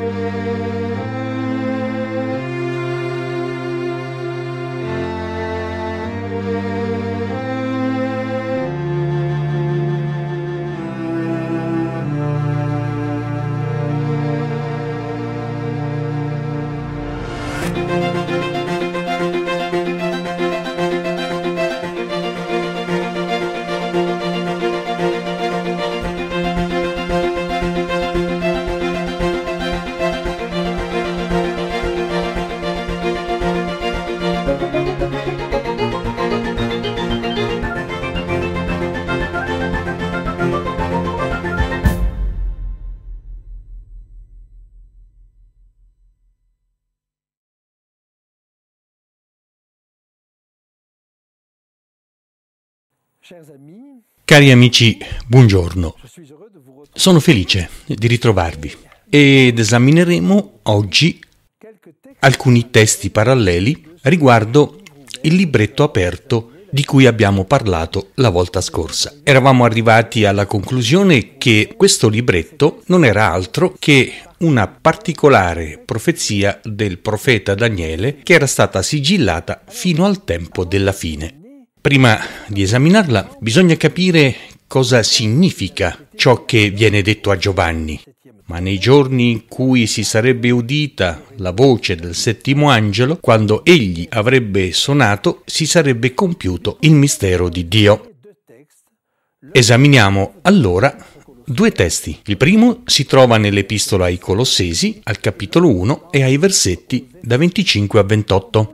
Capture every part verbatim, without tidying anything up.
Cari amici, buongiorno. Sono felice di ritrovarvi ed esamineremo oggi alcuni testi paralleli riguardo il libretto aperto di cui abbiamo parlato la volta scorsa. Eravamo arrivati alla conclusione che questo libretto non era altro che una particolare profezia del profeta Daniele che era stata sigillata fino al tempo della fine. Prima di esaminarla, bisogna capire cosa significa ciò che viene detto a Giovanni. Ma nei giorni in cui si sarebbe udita la voce del settimo angelo, quando egli avrebbe suonato, si sarebbe compiuto il mistero di Dio. Esaminiamo allora due testi. Il primo si trova nell'Epistola ai Colossesi, al capitolo uno e ai versetti da venticinque a ventotto.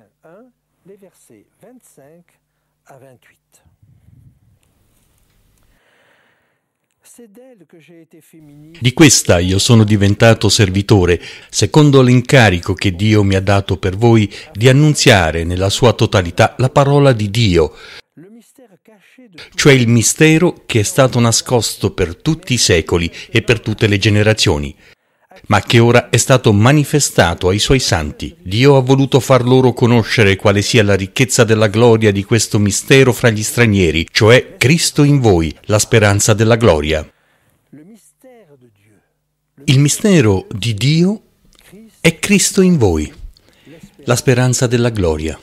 Di questa io sono diventato servitore, secondo l'incarico che Dio mi ha dato per voi di annunziare nella sua totalità la parola di Dio, cioè il mistero che è stato nascosto per tutti i secoli e per tutte le generazioni, ma che ora è stato manifestato ai suoi santi. Dio ha voluto far loro conoscere quale sia la ricchezza della gloria di questo mistero fra gli stranieri, cioè Cristo in voi, la speranza della gloria. Il mistero di Dio è Cristo in voi, la speranza della gloria.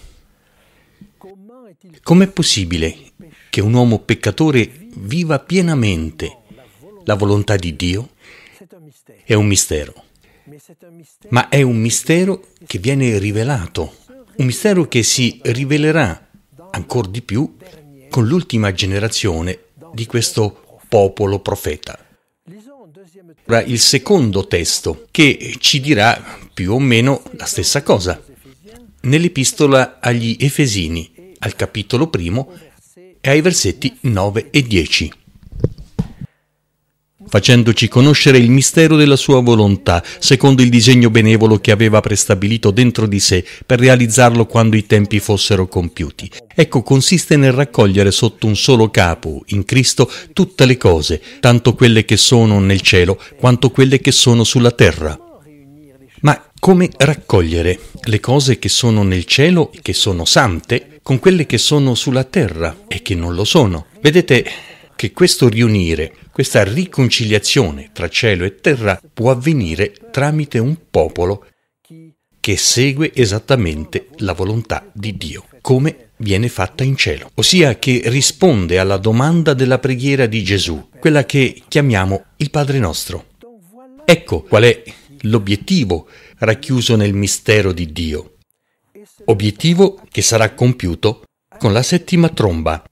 Com'è possibile che un uomo peccatore viva pienamente la volontà di Dio? È un mistero, ma è un mistero che viene rivelato, un mistero che si rivelerà ancor di più con l'ultima generazione di questo popolo profeta. Ora, il secondo testo che ci dirà più o meno la stessa cosa. Nell'Epistola agli Efesini, al capitolo primo e ai versetti nove e dieci. Facendoci conoscere il mistero della sua volontà, secondo il disegno benevolo che aveva prestabilito dentro di sé per realizzarlo quando i tempi fossero compiuti. Ecco, consiste nel raccogliere sotto un solo capo, in Cristo, tutte le cose, tanto quelle che sono nel cielo quanto quelle che sono sulla terra. Ma come raccogliere le cose che sono nel cielo e che sono sante con quelle che sono sulla terra e che non lo sono? Vedete che questo riunire, questa riconciliazione tra cielo e terra può avvenire tramite un popolo che segue esattamente la volontà di Dio, come viene fatta in cielo, ossia che risponde alla domanda della preghiera di Gesù, quella che chiamiamo il Padre nostro. Ecco qual è l'obiettivo racchiuso nel mistero di Dio, obiettivo che sarà compiuto con la settima tromba.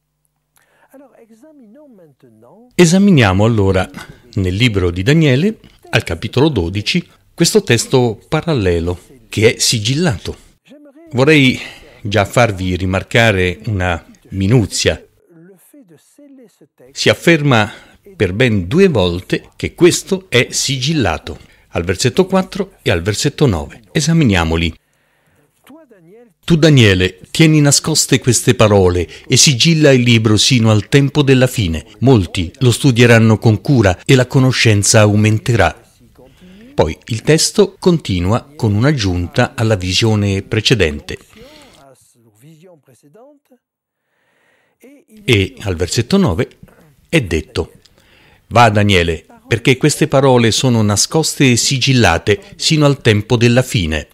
Esaminiamo allora nel libro di Daniele, al capitolo dodici, questo testo parallelo che è sigillato. Vorrei già farvi rimarcare una minuzia. Si afferma per ben due volte che questo è sigillato, al versetto quattro e al versetto nove. Esaminiamoli. Tu, Daniele, tieni nascoste queste parole e sigilla il libro sino al tempo della fine. Molti lo studieranno con cura e la conoscenza aumenterà. Poi il testo continua con un'aggiunta alla visione precedente. E al versetto nove è detto: Va, Daniele, perché queste parole sono nascoste e sigillate sino al tempo della fine.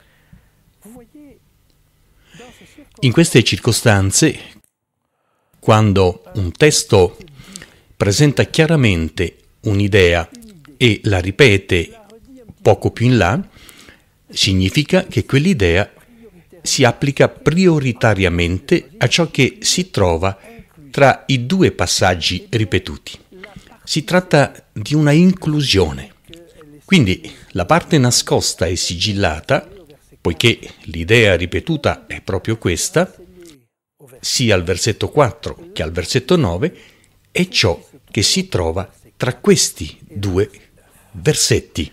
In queste circostanze, quando un testo presenta chiaramente un'idea e la ripete poco più in là, significa che quell'idea si applica prioritariamente a ciò che si trova tra i due passaggi ripetuti. Si tratta di una inclusione. Quindi la parte nascosta e sigillata, poiché l'idea ripetuta è proprio questa, sia al versetto quattro che al versetto nove, è ciò che si trova tra questi due versetti.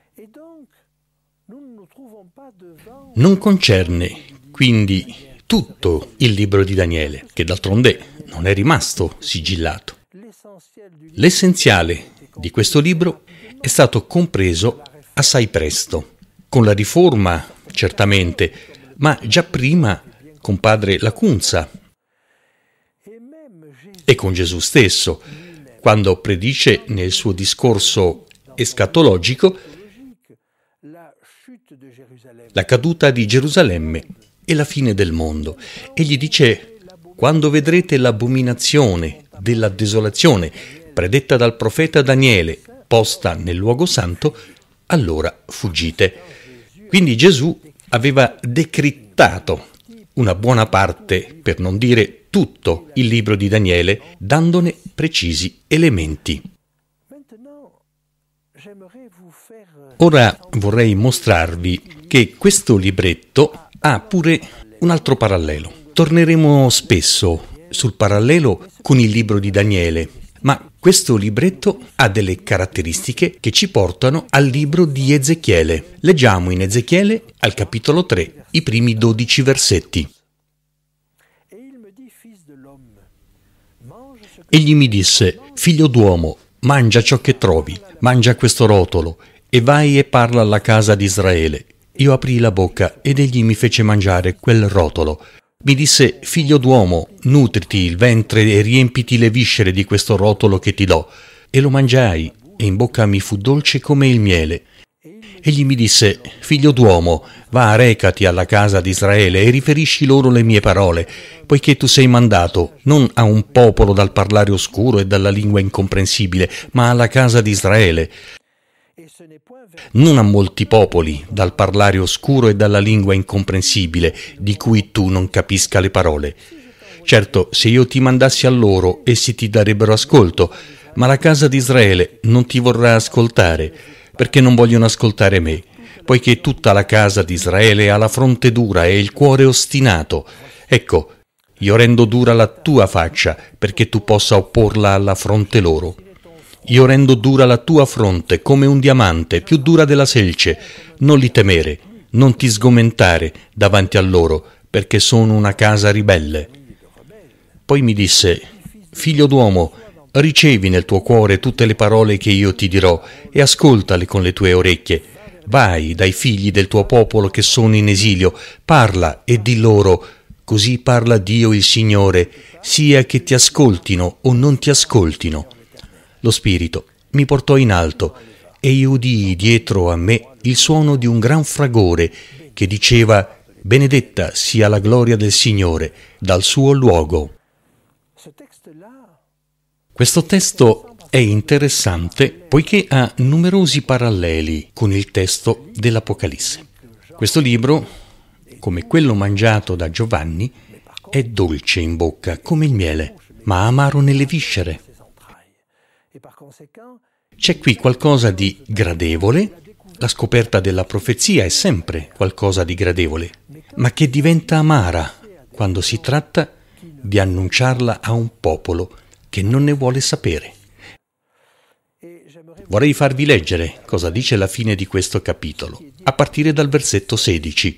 Non concerne quindi tutto il libro di Daniele, che d'altronde non è rimasto sigillato. L'essenziale di questo libro è stato compreso assai presto, con la Riforma certamente, ma già prima con padre Lacunza e con Gesù stesso, quando predice nel suo discorso escatologico la caduta di Gerusalemme e la fine del mondo. Egli dice: quando vedrete l'abominazione della desolazione predetta dal profeta Daniele posta nel luogo santo, allora fuggite. Quindi Gesù aveva decrittato una buona parte, per non dire tutto, il libro di Daniele, dandone precisi elementi. Ora vorrei mostrarvi che questo libretto ha pure un altro parallelo. Torneremo spesso sul parallelo con il libro di Daniele, ma questo libretto ha delle caratteristiche che ci portano al libro di Ezechiele. Leggiamo in Ezechiele, al capitolo tre, i primi dodici versetti. Egli mi disse: figlio d'uomo, mangia ciò che trovi, mangia questo rotolo, e vai e parla alla casa di Israele. Io aprii la bocca ed egli mi fece mangiare quel rotolo. Mi disse: figlio d'uomo, nutriti il ventre e riempiti le viscere di questo rotolo che ti do. E lo mangiai, e in bocca mi fu dolce come il miele. Egli mi disse: figlio d'uomo, va, recati alla casa di Israele e riferisci loro le mie parole, poiché tu sei mandato non a un popolo dal parlare oscuro e dalla lingua incomprensibile, ma alla casa di Israele. Non a molti popoli dal parlare oscuro e dalla lingua incomprensibile, di cui tu non capisca le parole. Certo, se io ti mandassi a loro, essi ti darebbero ascolto, ma la casa di Israele non ti vorrà ascoltare, perché non vogliono ascoltare me, poiché tutta la casa di Israele ha la fronte dura e il cuore ostinato. Ecco, io rendo dura la tua faccia, perché tu possa opporla alla fronte loro. Io rendo dura la tua fronte come un diamante, più dura della selce. Non li temere, non ti sgomentare davanti a loro, perché sono una casa ribelle. Poi mi disse: figlio d'uomo, ricevi nel tuo cuore tutte le parole che io ti dirò e ascoltale con le tue orecchie. Vai dai figli del tuo popolo che sono in esilio, parla e di loro: così parla Dio il Signore, sia che ti ascoltino o non ti ascoltino. Lo Spirito mi portò in alto e io udii dietro a me il suono di un gran fragore che diceva: benedetta sia la gloria del Signore dal suo luogo. Questo testo è interessante poiché ha numerosi paralleli con il testo dell'Apocalisse. Questo libro, come quello mangiato da Giovanni, è dolce in bocca come il miele, ma amaro nelle viscere. C'è qui qualcosa di gradevole, la scoperta della profezia è sempre qualcosa di gradevole, ma che diventa amara quando si tratta di annunciarla a un popolo che non ne vuole sapere. Vorrei farvi leggere cosa dice la fine di questo capitolo, a partire dal versetto sedici.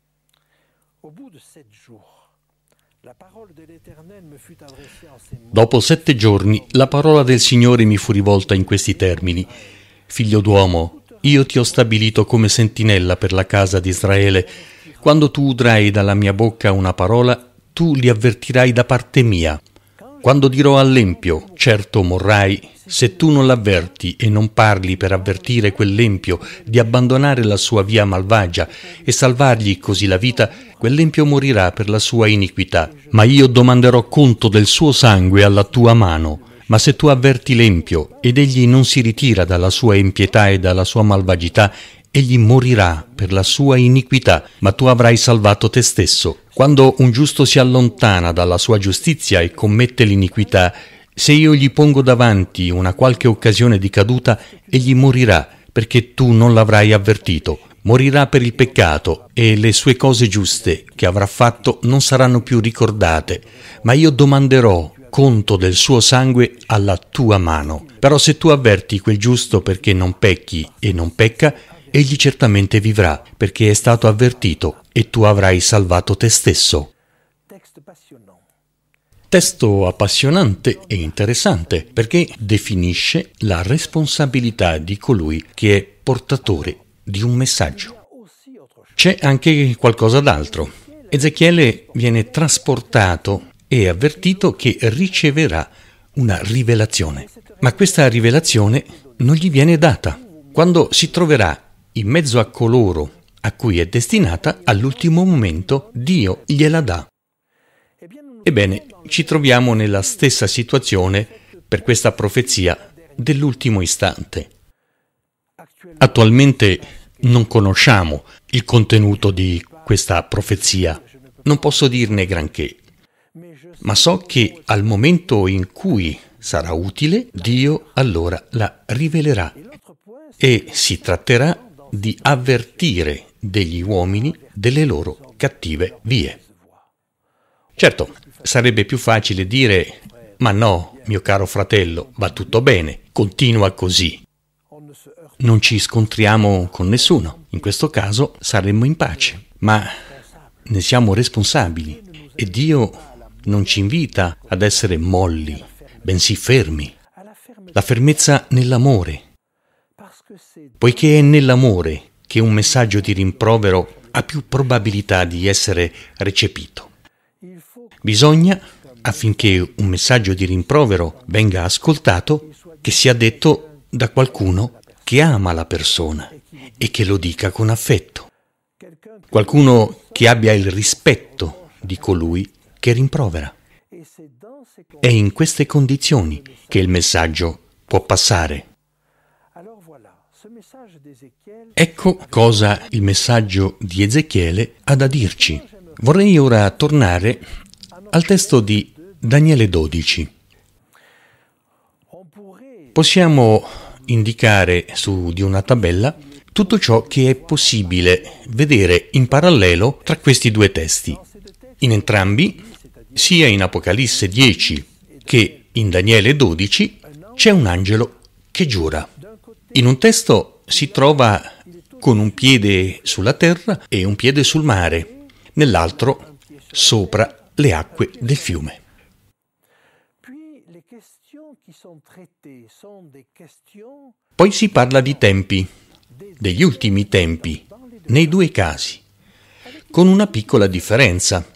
Dopo sette giorni la parola del Signore mi fu rivolta in questi termini: figlio d'uomo, io ti ho stabilito come sentinella per la casa di Israele. Quando tu udrai dalla mia bocca una parola, tu li avvertirai da parte mia. Quando dirò all'empio, certo morrai, se tu non l'avverti e non parli per avvertire quell'empio di abbandonare la sua via malvagia e salvargli così la vita, quell'empio morirà per la sua iniquità. Ma io domanderò conto del suo sangue alla tua mano. Ma se tu avverti l'empio ed egli non si ritira dalla sua impietà e dalla sua malvagità, egli morirà per la sua iniquità, ma tu avrai salvato te stesso. Quando un giusto si allontana dalla sua giustizia e commette l'iniquità, se io gli pongo davanti una qualche occasione di caduta, egli morirà, perché tu non l'avrai avvertito. Morirà per il peccato e le sue cose giuste che avrà fatto non saranno più ricordate, ma io domanderò conto del suo sangue alla tua mano. Però se tu avverti quel giusto perché non pecchi e non pecca, egli certamente vivrà, perché è stato avvertito e tu avrai salvato te stesso. Testo appassionante e interessante, perché definisce la responsabilità di colui che è portatore di un messaggio. C'è anche qualcosa d'altro. Ezechiele viene trasportato e avvertito che riceverà una rivelazione. Ma questa rivelazione non gli viene data. Quando si troverà in mezzo a coloro a cui è destinata, all'ultimo momento Dio gliela dà. Ebbene, ci troviamo nella stessa situazione per questa profezia dell'ultimo istante. Attualmente non conosciamo il contenuto di questa profezia, non posso dirne granché, ma so che al momento in cui sarà utile, Dio allora la rivelerà e si tratterà di avvertire degli uomini delle loro cattive vie. Certo, sarebbe più facile dire: ma no, mio caro fratello, va tutto bene, continua così. Non ci scontriamo con nessuno, in questo caso saremmo in pace, ma ne siamo responsabili e Dio non ci invita ad essere molli, bensì fermi. La fermezza nell'amore, poiché è nell'amore che un messaggio di rimprovero ha più probabilità di essere recepito. Bisogna, affinché un messaggio di rimprovero venga ascoltato, che sia detto da qualcuno che ama la persona e che lo dica con affetto. Qualcuno che abbia il rispetto di colui che rimprovera. È in queste condizioni che il messaggio può passare. Ecco cosa il messaggio di Ezechiele ha da dirci. Vorrei ora tornare al testo di Daniele dodici. Possiamo indicare su di una tabella tutto ciò che è possibile vedere in parallelo tra questi due testi. In entrambi, sia in Apocalisse dieci che in Daniele dodici, c'è un angelo che giura. In un testo si trova con un piede sulla terra e un piede sul mare, nell'altro sopra le acque del fiume. Poi si parla di tempi, degli ultimi tempi, nei due casi, con una piccola differenza.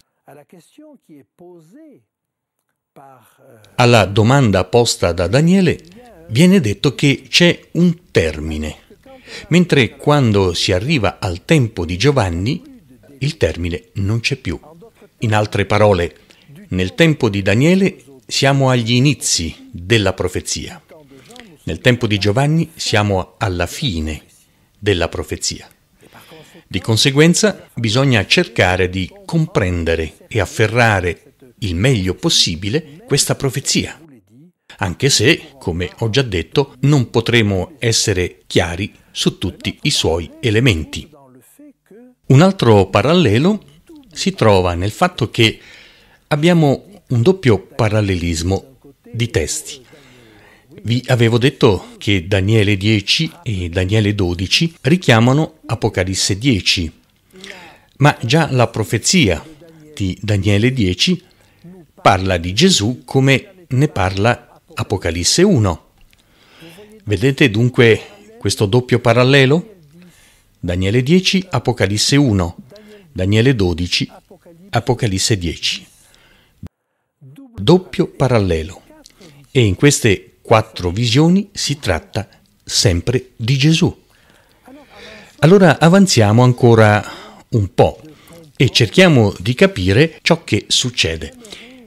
Alla domanda posta da Daniele viene detto che c'è un termine, mentre quando si arriva al tempo di Giovanni il termine non c'è più. In altre parole, nel tempo di Daniele siamo agli inizi della profezia. Nel tempo di Giovanni siamo alla fine della profezia. Di conseguenza bisogna cercare di comprendere e afferrare il meglio possibile questa profezia, anche se, come ho già detto, non potremo essere chiari su tutti i suoi elementi. Un altro parallelo si trova nel fatto che abbiamo un doppio parallelismo di testi. Vi avevo detto che Daniele dieci e Daniele dodici richiamano Apocalisse dieci, ma già la profezia di Daniele dieci parla di Gesù come ne parla Apocalisse uno. Vedete dunque questo doppio parallelo? Daniele dieci, Apocalisse uno, Daniele dodici, Apocalisse dieci. doppio parallelo. E in queste quattro visioni si tratta sempre di Gesù. Allora avanziamo ancora un po' e cerchiamo di capire ciò che succede.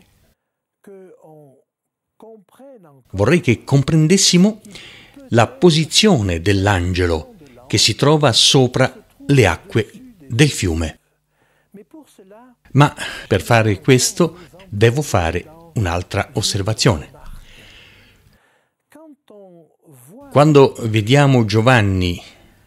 Vorrei che comprendessimo la posizione dell'angelo che si trova sopra le acque del fiume. Ma per fare questo devo fare un'altra osservazione. Quando vediamo Giovanni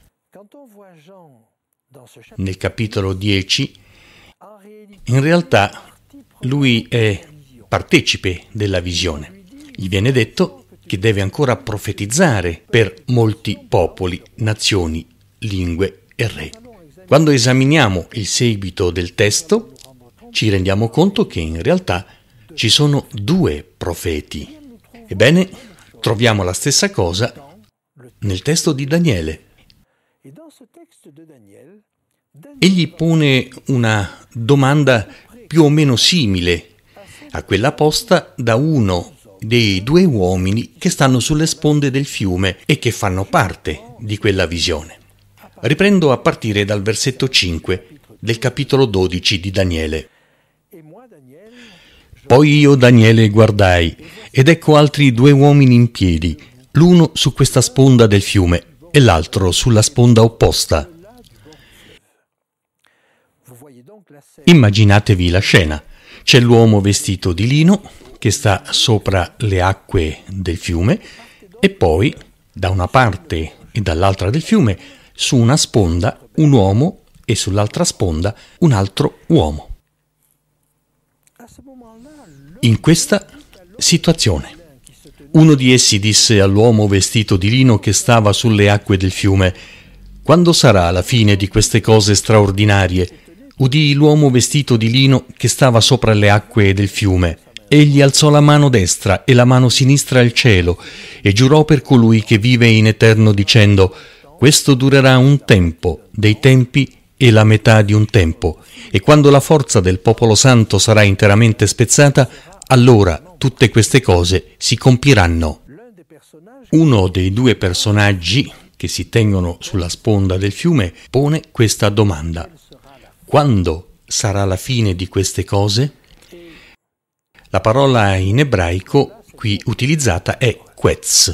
nel capitolo dieci, in realtà lui è partecipe della visione. Gli viene detto che deve ancora profetizzare per molti popoli, nazioni, lingue e re. Quando esaminiamo il seguito del testo, ci rendiamo conto che in realtà ci sono due profeti. Ebbene, troviamo la stessa cosa nel testo di Daniele. Egli pone una domanda più o meno simile a quella posta da uno dei due uomini che stanno sulle sponde del fiume e che fanno parte di quella visione. Riprendo a partire dal versetto cinque del capitolo dodici di Daniele. Poi io, Daniele, guardai, ed ecco altri due uomini in piedi, l'uno su questa sponda del fiume e l'altro sulla sponda opposta. Immaginatevi la scena. C'è l'uomo vestito di lino che sta sopra le acque del fiume e poi, da una parte e dall'altra del fiume, su una sponda un uomo e sull'altra sponda un altro uomo. In questa situazione, uno di essi disse all'uomo vestito di lino che stava sulle acque del fiume: «Quando sarà la fine di queste cose straordinarie?» Udì l'uomo vestito di lino che stava sopra le acque del fiume. Egli alzò la mano destra e la mano sinistra al cielo e giurò per colui che vive in eterno dicendo: «Questo durerà un tempo, dei tempi e la metà di un tempo, e quando la forza del popolo santo sarà interamente spezzata, allora tutte queste cose si compiranno». Uno dei due personaggi che si tengono sulla sponda del fiume pone questa domanda: quando sarà la fine di queste cose? La parola in ebraico qui utilizzata è quetz.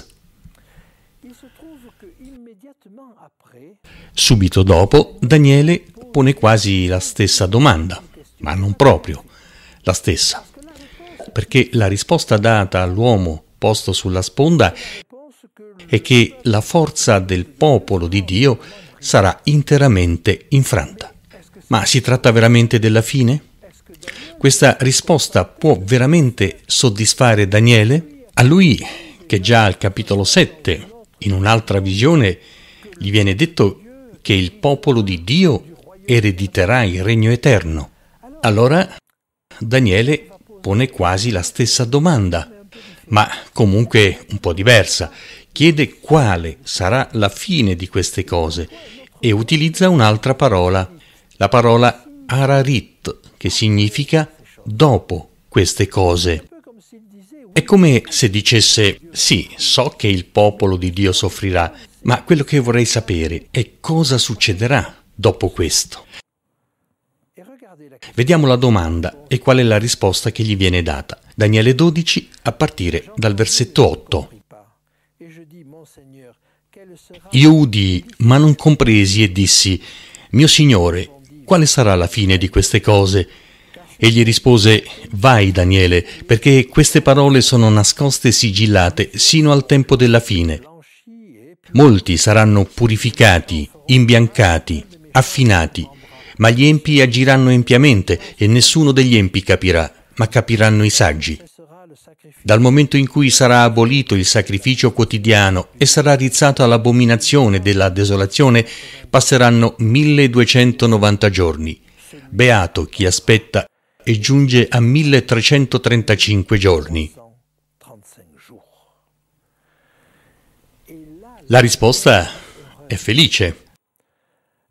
Subito dopo, Daniele pone quasi la stessa domanda, ma non proprio la stessa, perché la risposta data all'uomo posto sulla sponda è che la forza del popolo di Dio sarà interamente infranta. Ma si tratta veramente della fine? Questa risposta può veramente soddisfare Daniele? A lui, che già al capitolo sette, in un'altra visione, gli viene detto che il popolo di Dio erediterà il regno eterno. Allora Daniele pone quasi la stessa domanda, ma comunque un po' diversa. Chiede quale sarà la fine di queste cose e utilizza un'altra parola. La parola ararit, che significa dopo queste cose. È come se dicesse: sì, so che il popolo di Dio soffrirà, ma quello che vorrei sapere è cosa succederà dopo questo. Vediamo la domanda e qual è la risposta che gli viene data. Daniele dodici, a partire dal versetto otto. Io udii, ma non compresi, e dissi: mio Signore, quale sarà la fine di queste cose? Egli rispose: vai, Daniele, perché queste parole sono nascoste e sigillate sino al tempo della fine. Molti saranno purificati, imbiancati, affinati, ma gli empi agiranno empiamente e nessuno degli empi capirà, ma capiranno i saggi. Dal momento in cui sarà abolito il sacrificio quotidiano e sarà rizzata l'abominazione della desolazione, passeranno milleduecentonovanta giorni. Beato chi aspetta e giunge a milletrecentotrentacinque giorni. La risposta è felice.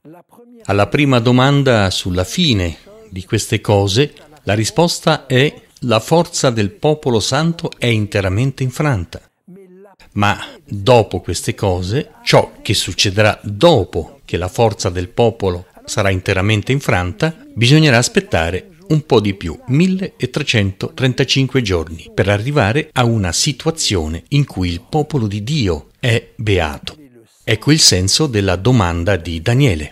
Alla prima domanda sulla fine di queste cose, la risposta è la forza del popolo santo è interamente infranta. Ma dopo queste cose, ciò che succederà dopo che la forza del popolo sarà interamente infranta, bisognerà aspettare un po' di più, milletrecentotrentacinque giorni, per arrivare a una situazione in cui il popolo di Dio è beato. Ecco il senso della domanda di Daniele.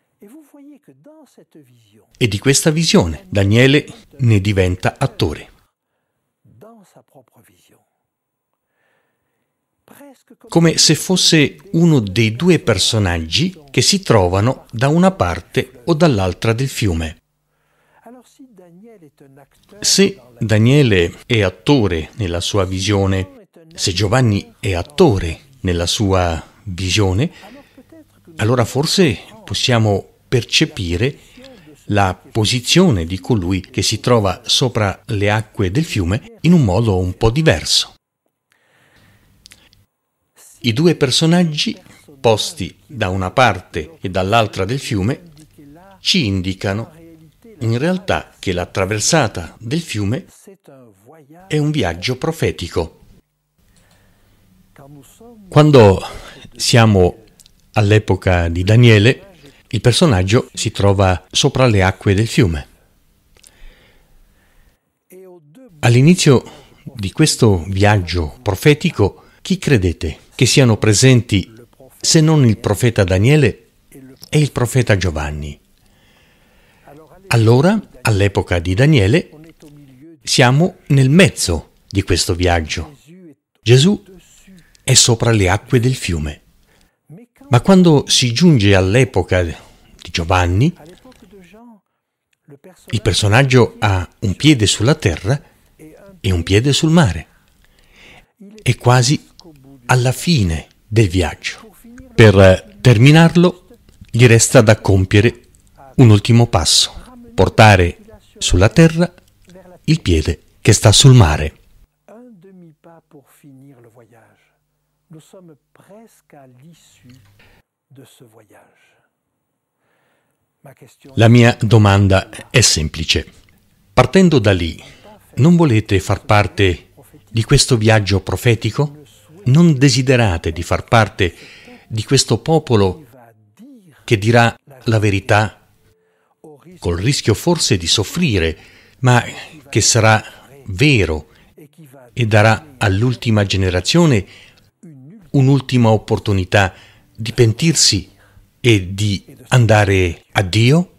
E di questa visione Daniele ne diventa attore. Come se fosse uno dei due personaggi che si trovano da una parte o dall'altra del fiume. Se Daniele è attore nella sua visione, se Giovanni è attore nella sua visione, allora forse possiamo percepire la posizione di colui che si trova sopra le acque del fiume in un modo un po' diverso. I due personaggi, posti da una parte e dall'altra del fiume, ci indicano in realtà che la traversata del fiume è un viaggio profetico. Quando siamo all'epoca di Daniele, il personaggio si trova sopra le acque del fiume. All'inizio di questo viaggio profetico, chi credete che siano presenti se non il profeta Daniele e il profeta Giovanni? Allora, all'epoca di Daniele, siamo nel mezzo di questo viaggio. Gesù è sopra le acque del fiume. Ma quando si giunge all'epoca di Giovanni, il personaggio ha un piede sulla terra e un piede sul mare. È quasi alla fine del viaggio. Per terminarlo, gli resta da compiere un ultimo passo: portare sulla terra il piede che sta sul mare. La mia domanda è semplice. Partendo da lì, non volete far parte di questo viaggio profetico? Non desiderate di far parte di questo popolo che dirà la verità, col rischio forse di soffrire, ma che sarà vero e darà all'ultima generazione un'ultima opportunità di pentirsi e di andare a Dio?